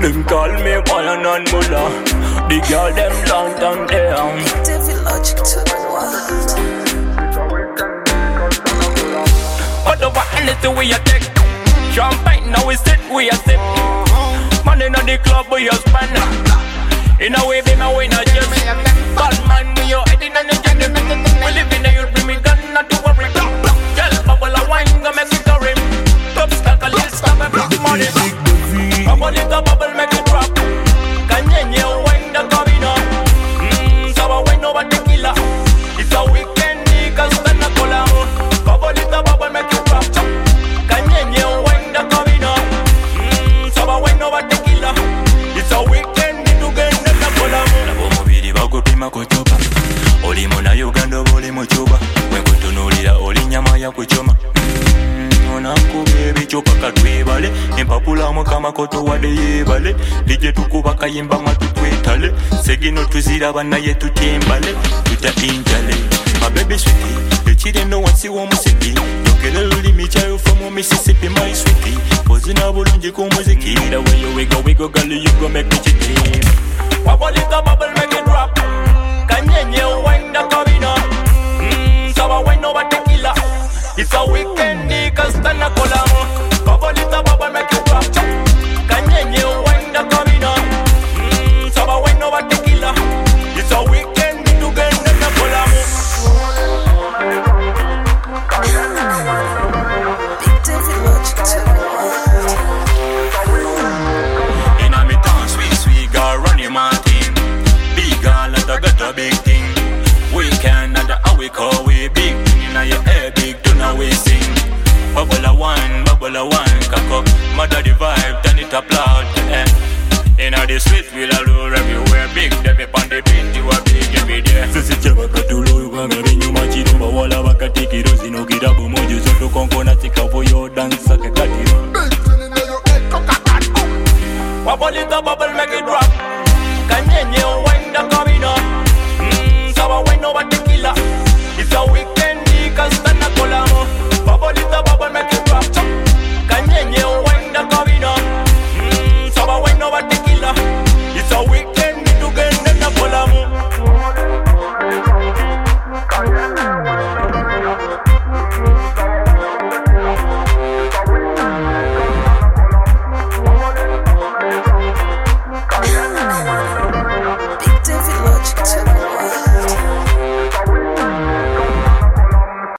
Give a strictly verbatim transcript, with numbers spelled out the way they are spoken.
Them call me Bayan and Mullah. The girl them long down there. Devil logic to the world. But the one is the way you take. Champagne now we sit, we a sip. Money in the club we a spend. In a way, be my way, not just bad man, we are heading on the journey. We live in the youth, bring me gun, not to worry. Girl, bubble a wine, go make it go rim. Top stack a little stop and block money. Bubble it a bubble, make it drop. Kanye, you wine the cabina. Mmm, so I wine over tequila. It's a weekend, niggas stand a cola. Bubble it a bubble, make it drop. Kanye, you wine the cabina. Mmm, so I wine over tequila. It's a weekend. Bagopima kutupa oli muna Uganda boli muchuba wenkutunulira oli nyama ya kuchoma onakube bichupa katwebale empapula mukama koto wade yebale lije tukuba kayimba matutwetale segino tuzira banaye tutembale tuta injale my baby sweetie echire no wansi wo musiki yokele luli michayo from Mississippi my sweetie pozina bulungi ku muziki the way you wiggle wiggle girl you go make me cheat. Bubble it a bubble, make it drop. Kanye, you wine the cabina. Mmm, so I wine over tequila. It's a weekend, niggas stand a cola. Bubble it a bubble, make it drop. Kanye, you wine the cabina. Mmm, so I wine over tequila. It's a weekend, niggas stand a cola. Big Devil logic to the world. In a me town, sweet, sweet girl, run your mouth. Got a big thing. We can not how we call we big thing. In your hair big, do not we sing. Bubble a wine, bubble a wine, cock up. Mother the vibe, turn it up loud. Eh. In the street, we'll allure everywhere. Big, they be on the beat, you are big every day. Sisi chaba katulo, you can get you machi. Tuba wala waka tiki rosi no gira bumoju. Soto konko na tika for your dance, sake katiro. Bubble it up, bubble.